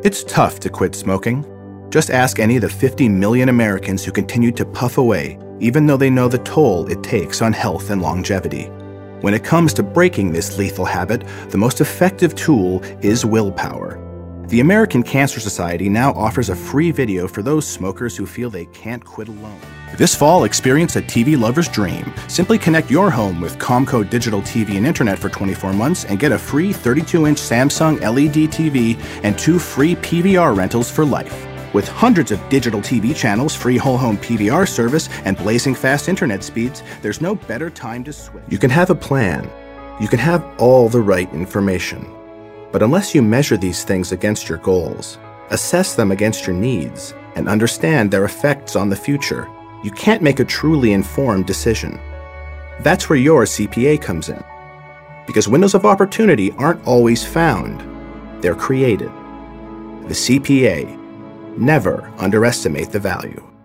It's tough to quit smoking. Just ask any of the 50 million Americans who continue to puff away, even though they know the toll it takes on health and longevity. When it comes to breaking this lethal habit, the most effective tool is willpower. The American Cancer Society now offers a free video for those smokers who feel they can't quit alone. This fall, experience a TV lover's dream. Simply connect your home with Comco Digital TV and Internet for 24 months and get a free 32-inch Samsung LED TV and 2 free PVR rentals for life. With hundreds of digital TV channels, free whole home PVR service, and blazing fast internet speeds, there's no better time to switch. You can have a plan. You can have all the right information. But unless you measure these things against your goals, assess them against your needs, and understand their effects on the future, you can't make a truly informed decision. That's where your CPA comes in. Because windows of opportunity aren't always found, they're created. The CPA. Never underestimate the value.